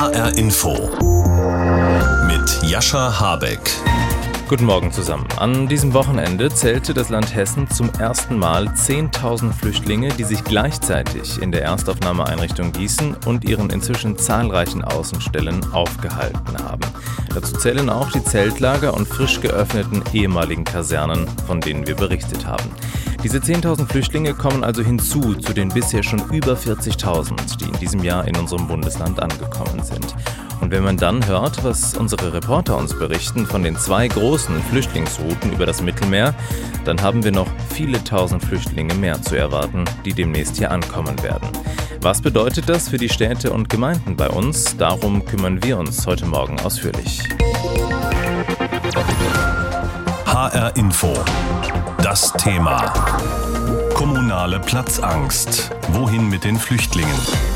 HR Info mit Jascha Habeck. Guten Morgen zusammen. An diesem Wochenende zählte das Land Hessen zum ersten Mal 10.000 Flüchtlinge, die sich gleichzeitig in der Erstaufnahmeeinrichtung Gießen und ihren inzwischen zahlreichen Außenstellen aufgehalten haben. Dazu zählen auch die Zeltlager und frisch geöffneten ehemaligen Kasernen, von denen wir berichtet haben. Diese 10.000 Flüchtlinge kommen also hinzu zu den bisher schon über 40.000, die in diesem Jahr in unserem Bundesland angekommen sind. Und wenn man dann hört, was unsere Reporter uns berichten von den 2 großen Flüchtlingsrouten über das Mittelmeer, dann haben wir noch viele tausend Flüchtlinge mehr zu erwarten, die demnächst hier ankommen werden. Was bedeutet das für die Städte und Gemeinden bei uns? Darum kümmern wir uns heute Morgen ausführlich. HR Info. Das Thema. Kommunale Platzangst. Wohin mit den Flüchtlingen?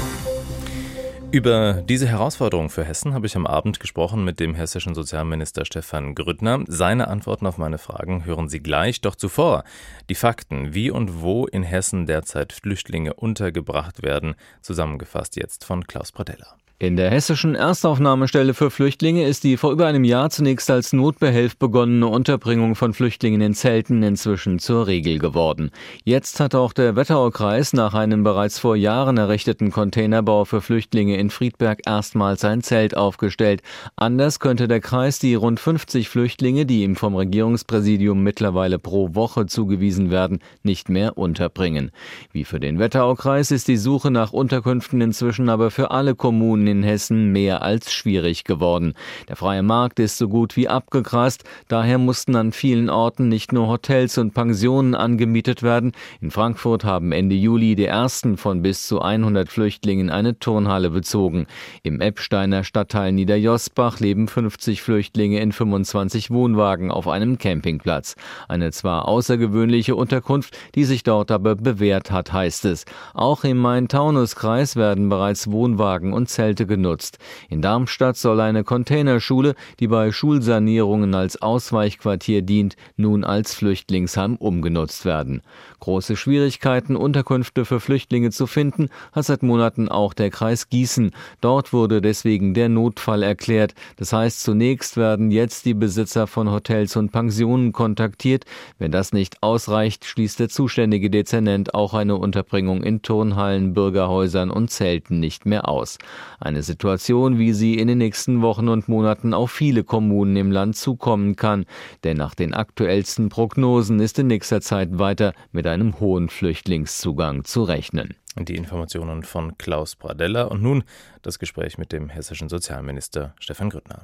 Über diese Herausforderung für Hessen habe ich am Abend gesprochen mit dem hessischen Sozialminister Stefan Grüttner. Seine Antworten auf meine Fragen hören Sie gleich. Doch zuvor die Fakten, wie und wo in Hessen derzeit Flüchtlinge untergebracht werden, zusammengefasst jetzt von Klaus Pradella. In der hessischen Erstaufnahmestelle für Flüchtlinge ist die vor über einem Jahr zunächst als Notbehelf begonnene Unterbringung von Flüchtlingen in Zelten inzwischen zur Regel geworden. Jetzt hat auch der Wetteraukreis nach einem bereits vor Jahren errichteten Containerbau für Flüchtlinge in Friedberg erstmals ein Zelt aufgestellt. Anders könnte der Kreis die rund 50 Flüchtlinge, die ihm vom Regierungspräsidium mittlerweile pro Woche zugewiesen werden, nicht mehr unterbringen. Wie für den Wetteraukreis ist die Suche nach Unterkünften inzwischen aber für alle Kommunen in Hessen mehr als schwierig geworden. Der freie Markt ist so gut wie abgegrast, daher mussten an vielen Orten nicht nur Hotels und Pensionen angemietet werden. In Frankfurt haben Ende Juli die ersten von bis zu 100 Flüchtlingen eine Turnhalle bezogen. Im Eppsteiner Stadtteil Niederjosbach leben 50 Flüchtlinge in 25 Wohnwagen auf einem Campingplatz. Eine zwar außergewöhnliche Unterkunft, die sich dort aber bewährt hat, heißt es. Auch im Main-Taunus-Kreis werden bereits Wohnwagen und Zelte genutzt. In Darmstadt soll eine Containerschule, die bei Schulsanierungen als Ausweichquartier dient, nun als Flüchtlingsheim umgenutzt werden. Große Schwierigkeiten, Unterkünfte für Flüchtlinge zu finden, hat seit Monaten auch der Kreis Gießen. Dort wurde deswegen der Notfall erklärt. Das heißt, zunächst werden jetzt die Besitzer von Hotels und Pensionen kontaktiert. Wenn das nicht ausreicht, schließt der zuständige Dezernent auch eine Unterbringung in Turnhallen, Bürgerhäusern und Zelten nicht mehr aus. Eine Situation, wie sie in den nächsten Wochen und Monaten auf viele Kommunen im Land zukommen kann. Denn nach den aktuellsten Prognosen ist in nächster Zeit weiter mit einem hohen Flüchtlingszugang zu rechnen. Die Informationen von Klaus Pradella und nun das Gespräch mit dem hessischen Sozialminister Stefan Grüttner.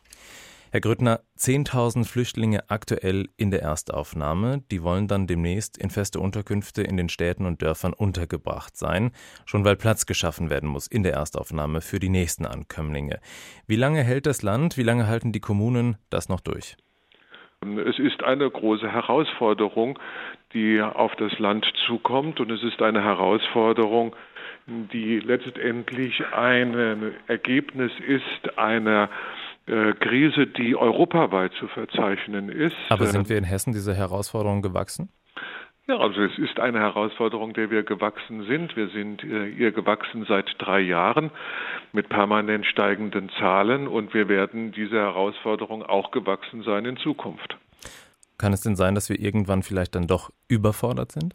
Herr Grüttner, 10.000 Flüchtlinge aktuell in der Erstaufnahme, die wollen dann demnächst in feste Unterkünfte in den Städten und Dörfern untergebracht sein, schon weil Platz geschaffen werden muss in der Erstaufnahme für die nächsten Ankömmlinge. Wie lange hält das Land, wie lange halten die Kommunen das noch durch? Es ist eine große Herausforderung, die auf das Land zukommt, und es ist eine Herausforderung, die letztendlich ein Ergebnis ist einer Krise, die europaweit zu verzeichnen ist. Aber sind wir in Hessen dieser Herausforderung gewachsen? Ja, also es ist eine Herausforderung, der wir gewachsen sind. Wir sind ihr gewachsen seit 3 Jahren mit permanent steigenden Zahlen, und wir werden dieser Herausforderung auch gewachsen sein in Zukunft. Kann es denn sein, dass wir irgendwann vielleicht dann doch überfordert sind?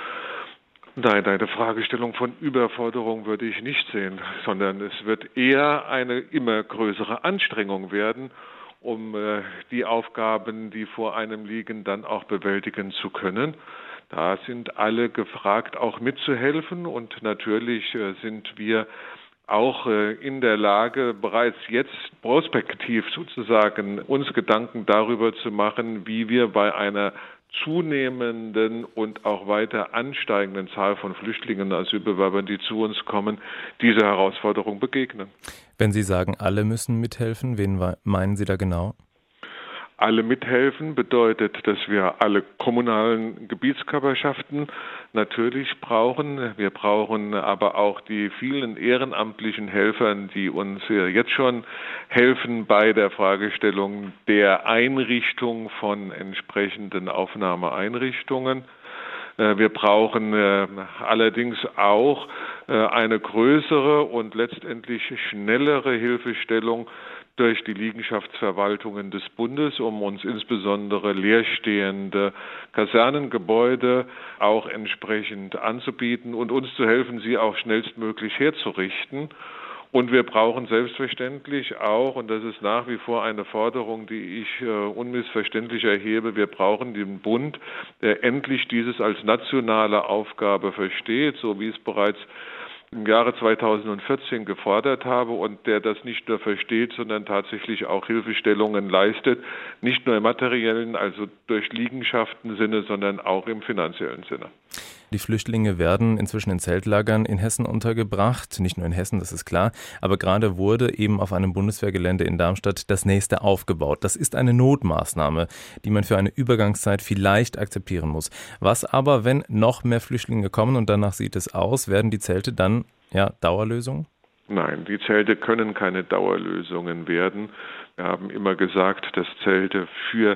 Nein, eine Fragestellung von Überforderung würde ich nicht sehen, sondern es wird eher eine immer größere Anstrengung werden, um die Aufgaben, die vor einem liegen, dann auch bewältigen zu können. Da sind alle gefragt, auch mitzuhelfen, und natürlich sind wir auch in der Lage, bereits jetzt prospektiv sozusagen uns Gedanken darüber zu machen, wie wir bei einer zunehmenden und auch weiter ansteigenden Zahl von Flüchtlingen, Asylbewerbern, die zu uns kommen, dieser Herausforderung begegnen. Wenn Sie sagen, alle müssen mithelfen, wen meinen Sie da genau? Alle mithelfen bedeutet, dass wir alle kommunalen Gebietskörperschaften natürlich brauchen. Wir brauchen aber auch die vielen ehrenamtlichen Helfer, die uns jetzt schon helfen bei der Fragestellung der Einrichtung von entsprechenden Aufnahmeeinrichtungen. Wir brauchen allerdings auch eine größere und letztendlich schnellere Hilfestellung durch die Liegenschaftsverwaltungen des Bundes, um uns insbesondere leerstehende Kasernengebäude auch entsprechend anzubieten und uns zu helfen, sie auch schnellstmöglich herzurichten. Und wir brauchen selbstverständlich auch, und das ist nach wie vor eine Forderung, die ich unmissverständlich erhebe, wir brauchen den Bund, der endlich dieses als nationale Aufgabe versteht, so wie es bereits im Jahre 2014 gefordert habe und der das nicht nur versteht, sondern tatsächlich auch Hilfestellungen leistet, nicht nur im materiellen, also durch Liegenschaften-Sinne, sondern auch im finanziellen Sinne. Die Flüchtlinge werden inzwischen in Zeltlagern in Hessen untergebracht, nicht nur in Hessen, das ist klar, aber gerade wurde eben auf einem Bundeswehrgelände in Darmstadt das nächste aufgebaut. Das ist eine Notmaßnahme, die man für eine Übergangszeit vielleicht akzeptieren muss. Was aber, wenn noch mehr Flüchtlinge kommen und danach sieht es aus, werden die Zelte dann Dauerlösung? Nein, die Zelte können keine Dauerlösungen werden. Wir haben immer gesagt, dass Zelte für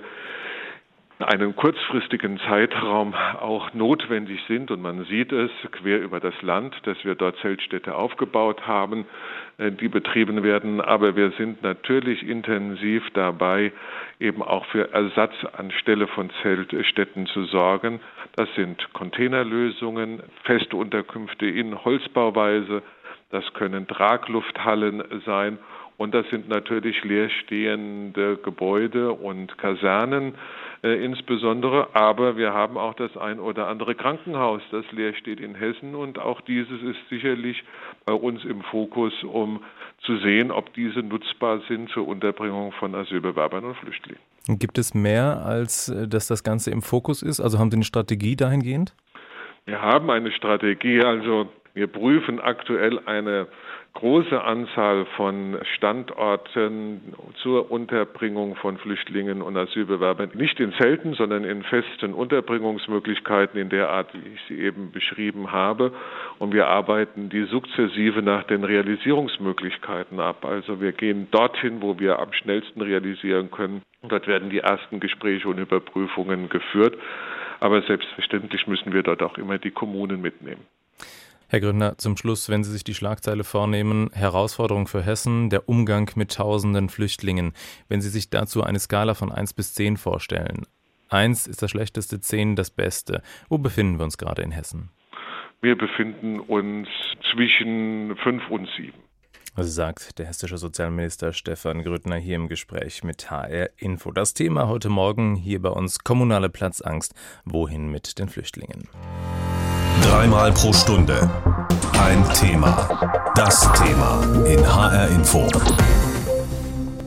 einen kurzfristigen Zeitraum auch notwendig sind und man sieht es quer über das Land, dass wir dort Zeltstädte aufgebaut haben, die betrieben werden, aber wir sind natürlich intensiv dabei, eben auch für Ersatz anstelle von Zeltstätten zu sorgen. Das sind Containerlösungen, feste Unterkünfte in Holzbauweise, das können Traglufthallen sein. Und das sind natürlich leerstehende Gebäude und Kasernen insbesondere. Aber wir haben auch das ein oder andere Krankenhaus, das leer steht in Hessen. Und auch dieses ist sicherlich bei uns im Fokus, um zu sehen, ob diese nutzbar sind zur Unterbringung von Asylbewerbern und Flüchtlingen. Gibt es mehr, als dass das Ganze im Fokus ist? Also haben Sie eine Strategie dahingehend? Wir haben eine Strategie. Also wir prüfen aktuell eine große Anzahl von Standorten zur Unterbringung von Flüchtlingen und Asylbewerbern. Nicht in Zelten, sondern in festen Unterbringungsmöglichkeiten in der Art, wie ich sie eben beschrieben habe. Und wir arbeiten die sukzessive nach den Realisierungsmöglichkeiten ab. Also wir gehen dorthin, wo wir am schnellsten realisieren können. Und dort werden die ersten Gespräche und Überprüfungen geführt. Aber selbstverständlich müssen wir dort auch immer die Kommunen mitnehmen. Herr Gründner, zum Schluss, wenn Sie sich die Schlagzeile vornehmen, Herausforderung für Hessen, der Umgang mit tausenden Flüchtlingen. Wenn Sie sich dazu eine Skala von 1 bis 10 vorstellen. 1 ist das Schlechteste, 10 das Beste. Wo befinden wir uns gerade in Hessen? Wir befinden uns zwischen 5 und 7. Sagt der hessische Sozialminister Stefan Grüttner hier im Gespräch mit HR Info. Das Thema heute Morgen hier bei uns: kommunale Platzangst. Wohin mit den Flüchtlingen? 3-mal pro Stunde ein Thema. Das Thema in HR Info.